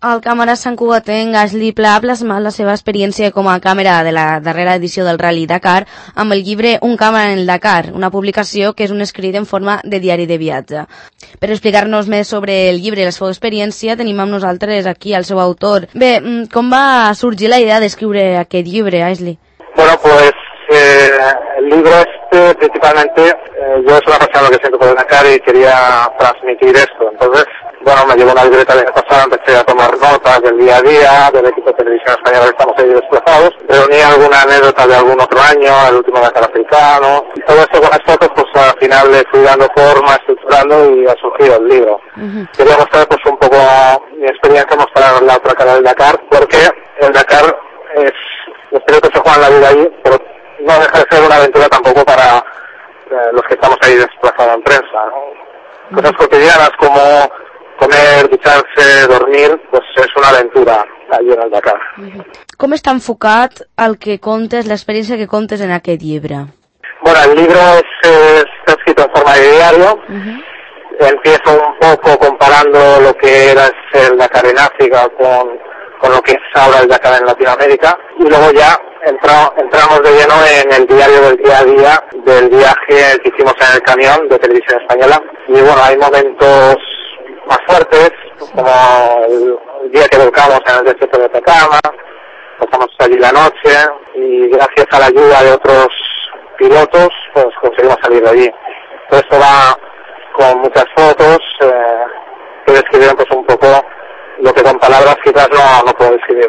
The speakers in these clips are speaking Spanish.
El càmera Sant Cugatenc, Ashley Pla, ha plasmat la seva experiència com a càmera de la darrera edició del Rally Dakar amb el llibre Un càmera en el Dakar, una publicació que és un escrit en forma de diari de viatge. Per explicar-nos més sobre el llibre i la seva experiència, tenim amb nosaltres aquí el seu autor. Bé, com va sorgir la idea d'escriure aquest llibre, Ashley? Bueno, pues el libro principalmente, yo soy una persona que siento por el Dakar y quería transmitir esto. Entonces, bueno, me llevo una libreta de pasada, empecé a tomar notas del día a día, del equipo de televisión española que estamos ahí desplazados. Reuní alguna anécdota de algún otro año, el último Dakar africano. Y todo esto con las fotos, pues al final le fui dando forma, estructurando y ha surgido el libro. Quería mostrar pues un poco mi experiencia, mostrar la otra cara del Dakar, porque el Dakar es, los pilotos se juegan la vida allí, pero no deja de ser una aventura tampoco para los que estamos ahí desplazados en prensa, ¿no? Cosas cotidianas como comer, ducharse, dormir, pues és una aventura allí en el Dakar. Com està enfocat el que contes, l'experiència que contes en aquest llibre? Bueno, el libro está escrito en forma de diario. Empiezo un poco comparando lo que era el Dakar en África con lo que es ahora el Dakar en Latinoamérica, y luego ya entramos de lleno en el diario del día a día del viaje que hicimos en el camión de Televisión Española. Y bueno, hay momentos más fuertes, como el día que volcamos en el desierto de Atacama, pasamos allí la noche y gracias a la ayuda de otros pilotos pues conseguimos salir de allí. Todo esto va con muchas fotos que describieron pues un poco lo que con palabras quizás no puedo describir.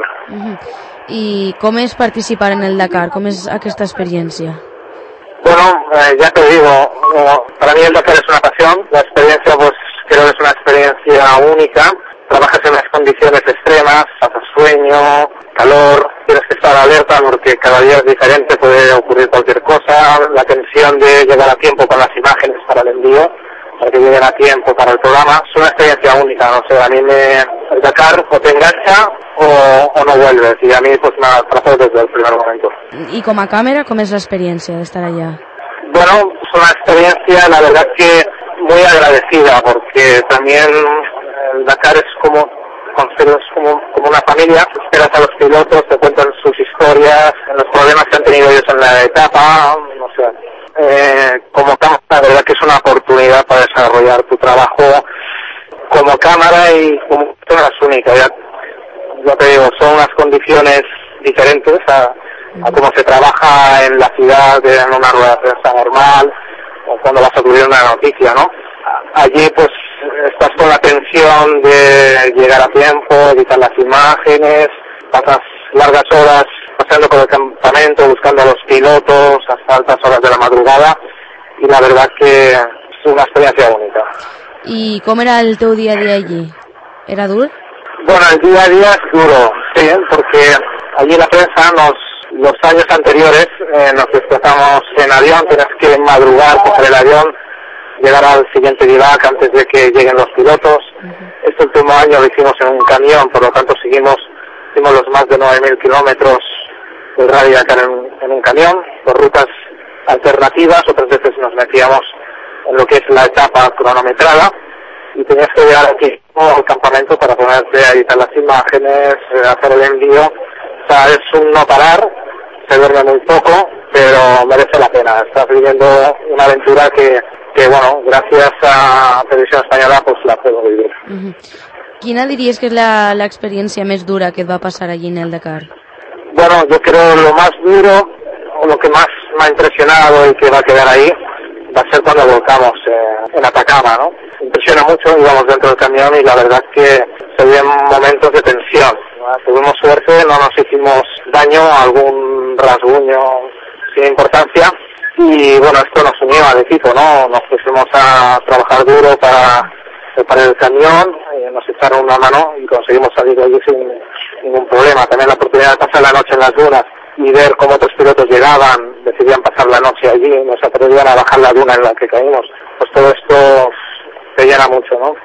I com és participar en el Dakar? Com és aquesta experiència? Bueno, ya te digo, para mí el Dakar es una pasión. La experiencia pues creo que es una experiencia única. Trabajas en unas condiciones extremas, pasas sueño, calor, tienes que estar alerta porque cada día es diferente, puede ocurrir cualquier cosa, la tensión de llegar a tiempo con las imágenes para el envío, para que lleguen a tiempo para el programa. Es una experiencia única, no sé, a mí el Dakar o te engancha o no vuelves, y a mí pues me ha atrapado desde el primer momento. I com a càmera, com és l'experiència d'estar allà? Bueno, es una experiencia, la verdad que muy agradecida, porque también el Dakar es como una familia. Esperas a los pilotos, te cuentan sus historias, los problemas que han tenido ellos en la etapa, no sé. Como cámara, la verdad que es una oportunidad para desarrollar tu trabajo como cámara y como personas únicas. Ya te digo, son unas condiciones diferentes a cómo se trabaja en la ciudad, en una rueda de prensa normal, o cuando vas a cubrir una noticia, ¿no? Allí pues estás con la tensión de llegar a tiempo, editar las imágenes, pasas largas horas paseando por el campamento, buscando a los pilotos hasta altas horas de la madrugada, y la verdad que es una experiencia única. I com era el teu dia a dia allí? Era dur? Bueno, el día a día es duro, sí, porque allí la prensa los años anteriores nos desplazamos en avión, tienes que madrugar, coger el avión, llegar al siguiente bivac antes de que lleguen los pilotos. Este último año lo hicimos en un camión, por lo tanto hicimos los más de 9.000 kilómetros del Rally Dakar en un camión, por rutas alternativas. Otras veces nos metíamos en lo que es la etapa cronometrada y tenías que llegar aquí al campamento para ponerte a editar las imágenes, hacer el envío. O sea, es un no parar, se duerme muy poco, pero merece la pena. Estás viviendo una aventura que bueno, gracias a Televisión Española pues la puedo vivir. Quina diries que és l'experiència més dura que et va passar allí en el Dakar? Bueno, yo creo lo más duro, o lo que más me ha impresionado y que va a quedar ahí, va a ser cuando volcamos en Atacama, ¿no? Impresiona mucho, íbamos dentro del camión y la verdad que se vivían momentos de tensión, ¿no? Tuvimos suerte, no nos hicimos daño, algún rasguño sin importancia, y bueno, esto nos unió al equipo, ¿no? Nos pusimos a trabajar duro para preparar el camión, nos echaron una mano y conseguimos salir de allí sin ningún problema. También la oportunidad de pasar la noche en las dunas y ver cómo otros pilotos llegaban, decidían pasar la noche allí, nos atrevían a bajar la duna en la que caímos. Pues todo esto te llena mucho, ¿no?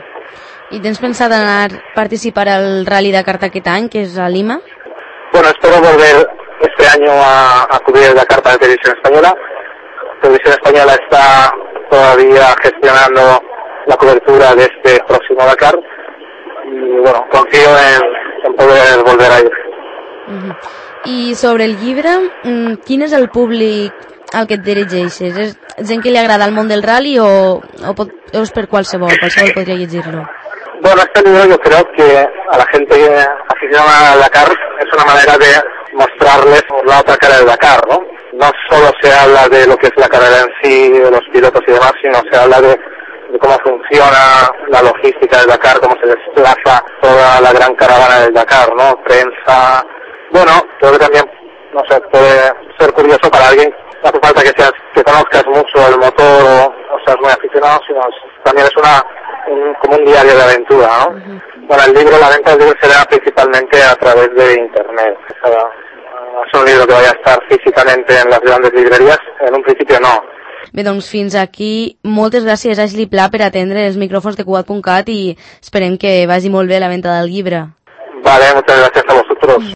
I tens pensat anar a participar al Rally Dakar d'aquest any, que és a Lima? Bueno, espero volver este año a cubrir el Dakar para Televisión Española. Televisión Española está todavía gestionando la cobertura de este próximo Dakar y bueno, confío en poder volver a ir. I sobre el llibre, quin és el públic al que et dirigeixes? És gent que li agrada el món del rally o és per qualsevol podria llegir-lo? Bueno, este libro yo creo que a la gente aficionada al Dakar es una manera de mostrarles la otra cara del Dakar, ¿no? No solo se habla de lo que es la carrera en sí, de los pilotos y demás, sino se habla de cómo funciona la logística del Dakar, cómo se desplaza toda la gran caravana del Dakar, ¿no? Prensa. Bueno, creo que también, no sé, puede ser curioso para alguien. No hace falta que conozcas mucho el motor o seas muy aficionado, sino también es como un diario de aventura, ¿no? Bueno, la venta del libro será principalmente a través de internet. Es un libro que vaya a estar físicamente en las grandes librerías, en un principio no. Bé, doncs fins aquí. Moltes gràcies, Ashley Pla, per atendre els micròfons de Cugat.cat i esperem que vagi molt bé la venda del llibre. Vale, muchas gracias a vosotros.